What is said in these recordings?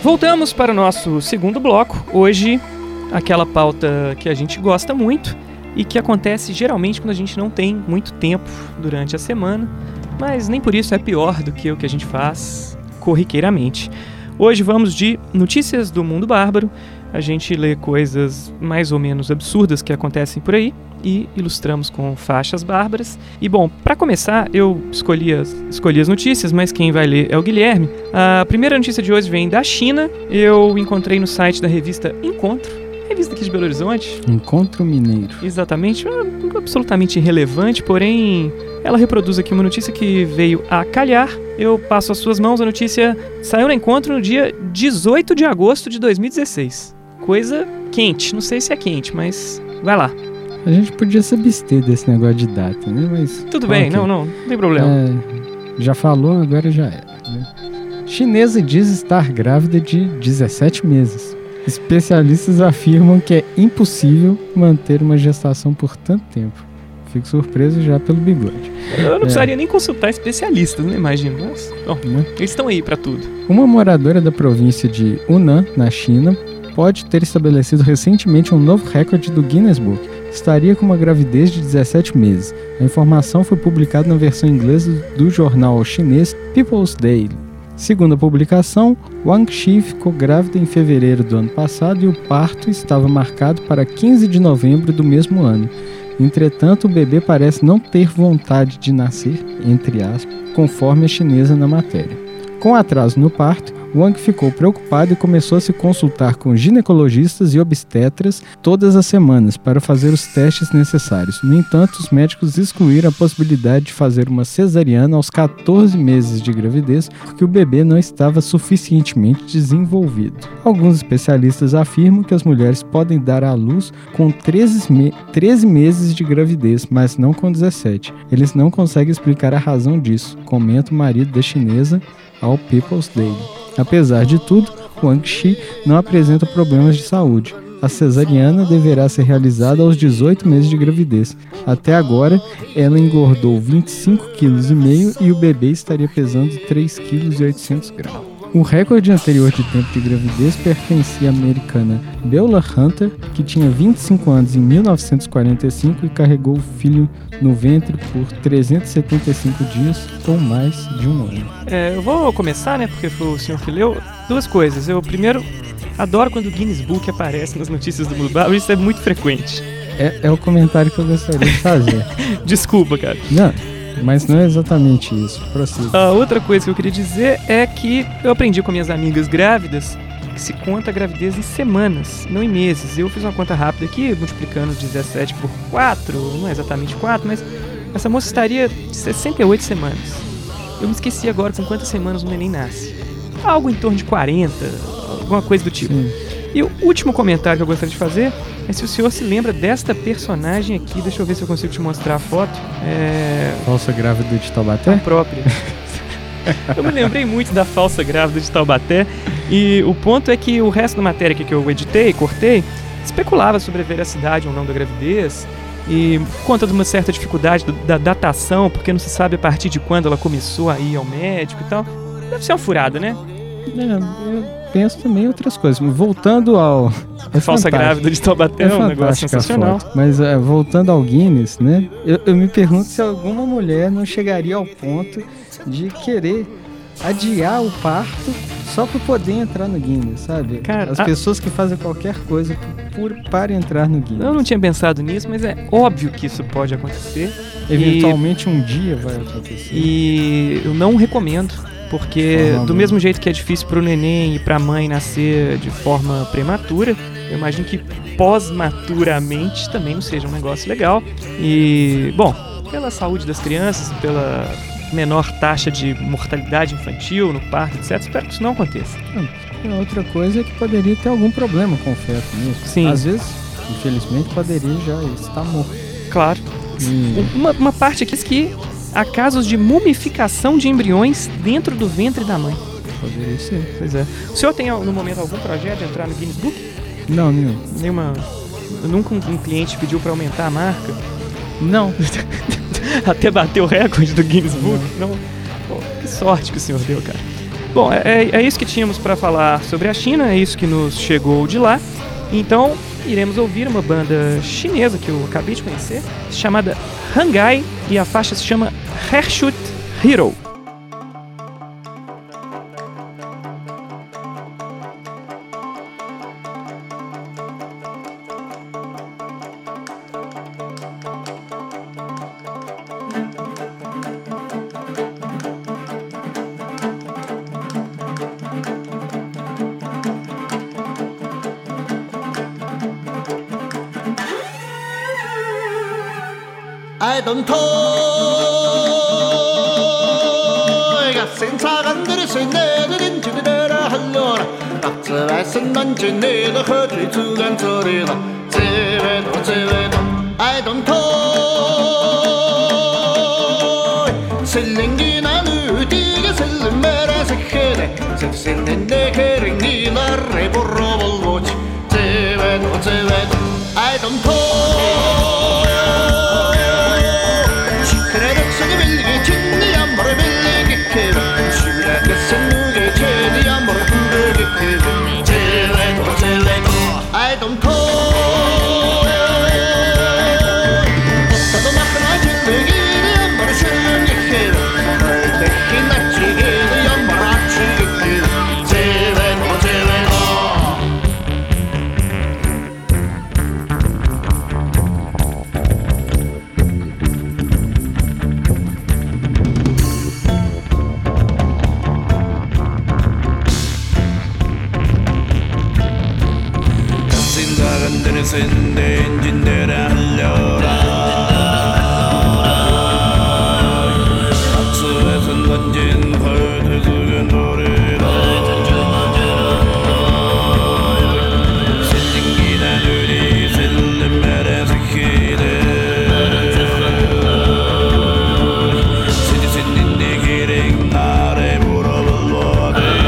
Voltamos para o nosso segundo bloco. Hoje, aquela pauta que a gente gosta muito e que acontece geralmente quando a gente não tem muito tempo durante a semana, mas nem por isso é pior do que o que a gente faz corriqueiramente. Hoje vamos de notícias do mundo bárbaro. A gente lê coisas mais ou menos absurdas que acontecem por aí e ilustramos com faixas bárbaras. E bom, para começar, eu escolhi as notícias, mas quem vai ler é o Guilherme. A primeira notícia de hoje vem da China. Eu encontrei no site da revista Encontro, revista aqui de Belo Horizonte. Encontro Mineiro. Exatamente, absolutamente irrelevante, porém ela reproduz aqui uma notícia que veio a calhar. Eu passo às suas mãos. A notícia saiu no Encontro no dia 18 de agosto de 2016. Coisa quente, não sei se é quente, mas vai lá. A gente podia se abster desse negócio de data, né? Mas tudo bem, não tem problema. Já falou, agora já era, né? Chinesa diz estar grávida de 17 meses. Especialistas afirmam que é impossível manter uma gestação por tanto tempo. Fico surpreso já pelo bigode. Eu não precisaria nem consultar especialistas, né? Imagina. Nossa. Bom, eles estão aí pra tudo. Uma moradora da província de Hunan, na China, pode ter estabelecido recentemente um novo recorde do Guinness Book. Estaria com uma gravidez de 17 meses. A informação foi publicada na versão inglesa do jornal chinês People's Daily. Segundo a publicação, Wang Xi ficou grávida em fevereiro do ano passado e o parto estava marcado para 15 de novembro do mesmo ano. Entretanto, o bebê parece não ter vontade de nascer, entre aspas, conforme a chinesa na matéria. Com atraso no parto, Wang ficou preocupado e começou a se consultar com ginecologistas e obstetras todas as semanas para fazer os testes necessários. No entanto, os médicos excluíram a possibilidade de fazer uma cesariana aos 14 meses de gravidez porque o bebê não estava suficientemente desenvolvido. Alguns especialistas afirmam que as mulheres podem dar à luz com 13 meses de gravidez, mas não com 17. Eles não conseguem explicar a razão disso, comenta o marido da chinesa ao People's Daily. Apesar de tudo, Wang Xi não apresenta problemas de saúde. A cesariana deverá ser realizada aos 18 meses de gravidez. Até agora, ela engordou 25,5 kg e o bebê estaria pesando 3,8 kg. O recorde anterior de tempo de gravidez pertencia à americana Beulah Hunter, que tinha 25 anos em 1945 e carregou o filho no ventre por 375 dias ou mais de um ano. Eu vou começar, né, porque foi o senhor que leu. Duas coisas. Eu, primeiro, adoro quando o Guinness Book aparece nas notícias do mundo bárbaro. Isso é muito frequente. É o comentário que eu gostaria de fazer. Desculpa, cara. Não, mas não é exatamente isso. Prossiga. A outra coisa que eu queria dizer é que eu aprendi com minhas amigas grávidas que se conta a gravidez em semanas, não em meses. Eu fiz uma conta rápida aqui, multiplicando 17 por 4, não é exatamente 4, mas essa moça estaria 68 semanas. Eu me esqueci agora com quantas semanas o neném nasce. Algo em torno de 40, alguma coisa do tipo. Sim. E o último comentário que eu gostaria de fazer é se o senhor se lembra desta personagem aqui. Deixa eu ver se eu consigo te mostrar a foto. Falsa grávida de Taubaté? A própria. Eu me lembrei muito da falsa grávida de Taubaté. E o ponto é que o resto da matéria aqui que eu editei, cortei, especulava sobre a veracidade ou não da gravidez. E conta de uma certa dificuldade da datação, porque não se sabe a partir de quando ela começou a ir ao médico e tal. Deve ser uma furada, né? Eu penso também em outras coisas. Voltando ao... A falsa grávida de Taubaté é um negócio sensacional. Mas voltando ao Guinness, né? Eu me pergunto se alguma mulher não chegaria ao ponto de querer adiar o parto só para poder entrar no Guinness, sabe? Cara, as pessoas que fazem qualquer coisa para entrar no Guinness. Eu não tinha pensado nisso, mas é óbvio que isso pode acontecer. Eventualmente um dia vai acontecer. E eu não recomendo, porque do mesmo jeito que é difícil para o neném e para a mãe nascer de forma prematura, eu imagino que pós-maturamente também não seja um negócio legal. E, bom, pela saúde das crianças, pela menor taxa de mortalidade infantil no parto, etc., espero que isso não aconteça. Outra coisa é que poderia ter algum problema com o feto mesmo. Sim. Às vezes, infelizmente, poderia já estar morto. Claro. Uma parte aqui diz que há casos de mumificação de embriões dentro do ventre da mãe. Poderia ser. Pois é. O senhor tem, no momento, algum projeto de entrar no Guinness Book? Não, nenhum. Nenhuma... Nunca um cliente pediu pra aumentar a marca? Não. Até bater o recorde do Guinness Book? Não. Pô, que sorte que o senhor deu, cara. Bom, é isso que tínhamos para falar sobre a China, é isso que nos chegou de lá. Então, iremos ouvir uma banda chinesa que eu acabei de conhecer, chamada Hangai, e a faixa se chama Hershut Hero. 알던 토이가 생사간들을 내들인 지그대라 할려라 박스발슨 만진 내도 허들 두간 소리다 제외도 알던 토이 슬랭기나 누디가 슬름 메라 색해대 습슬린 내 게랭이 나를 보러볼고지 제외도 알던 토이 I don't call 센데 엔진대라 흘려라 박수에서 던진 헐들 속은 노래라 생긴기나 누리 셀름 메레스 히데 시디신닌 내 기랭 나래 물어볼로데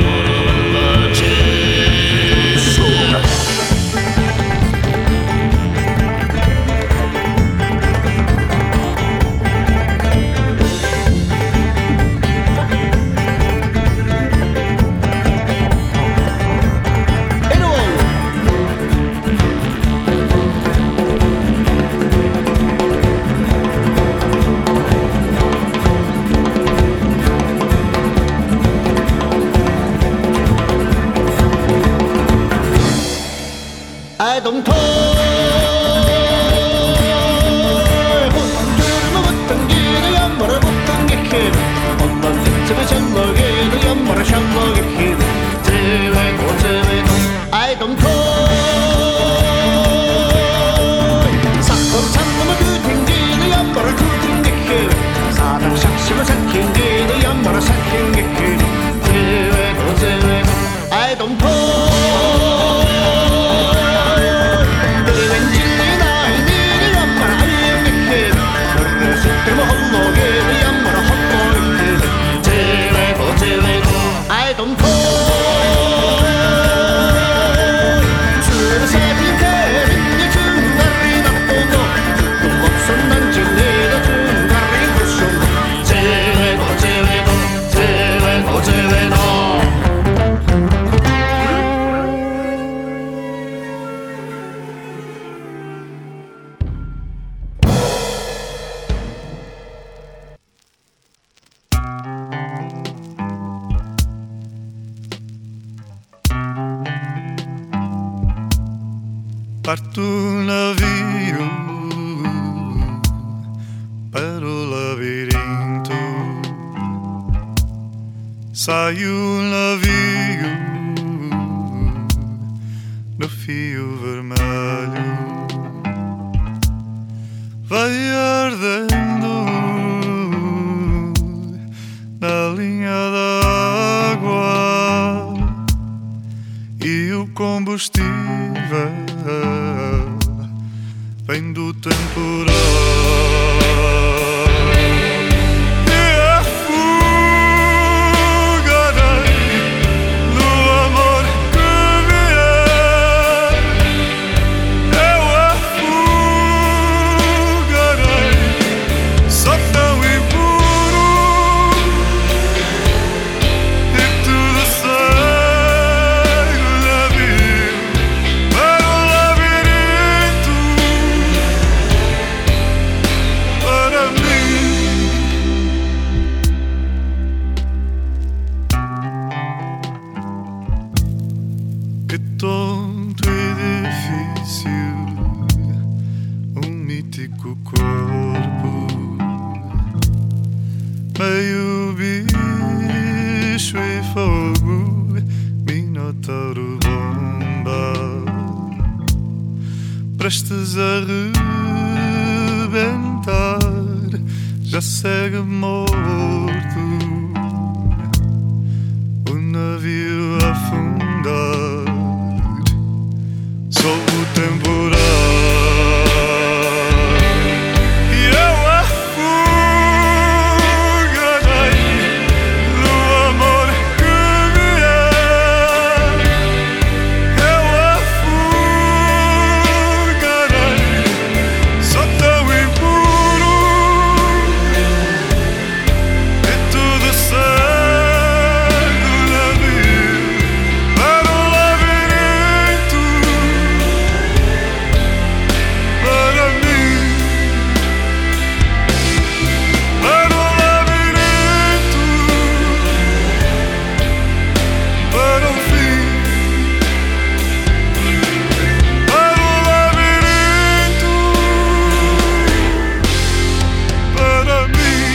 I don't toy 혼tur을 먹었던 길을 연말을 못던 게 길 엄만 집에 샬러게도 연말을 샬러게 길 제외도 I don't toy 사건 참놈을 그탱 길을 연말을 그탱 게 길 사당 샥심을 삭힌 길을 연말을 삭힌 게 길 제외도 I don't toy I don't call 술을 사진 대리니 중가리 나쁘고 조금 없선 난 진리가 중가리 구숑 제외도 Parto um navio para o labirinto. Sai o navio no fio vermelho. Vai ardendo na linha d'água e o combustível vem do temporal. Só tão impuro e tu fogo, Minotauro bomba, prestes a rebentar, já segue morto o navio a afundar. Sou o temporal e eu afogarei no amor que me é. Eu afogarei, sou tão impuro e tudo cego navio para um labirinto. Para mim, para um labirinto, para um fim, para um labirinto, para mim.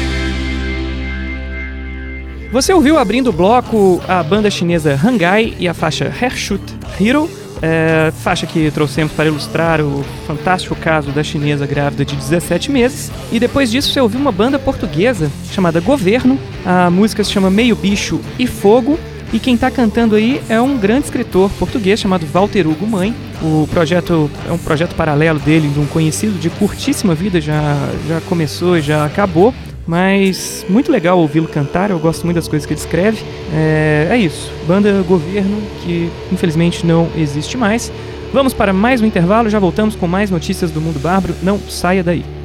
Você ouviu abrindo o bloco a banda chinesa Hangai e a faixa Hershoot Hero, faixa que trouxemos para ilustrar o fantástico caso da chinesa grávida de 17 meses. E depois disso você ouviu uma banda portuguesa chamada Governo. A música se chama Meio Bicho e Fogo. E quem está cantando aí é um grande escritor português chamado Walter Hugo Mãe. O projeto é um projeto paralelo dele, de um conhecido de curtíssima vida, já começou e já acabou. Mas muito legal ouvi-lo cantar, eu gosto muito das coisas que ele escreve. É isso, banda Governo, que infelizmente não existe mais. Vamos para mais um intervalo, já voltamos com mais notícias do Mundo Bárbaro, não saia daí.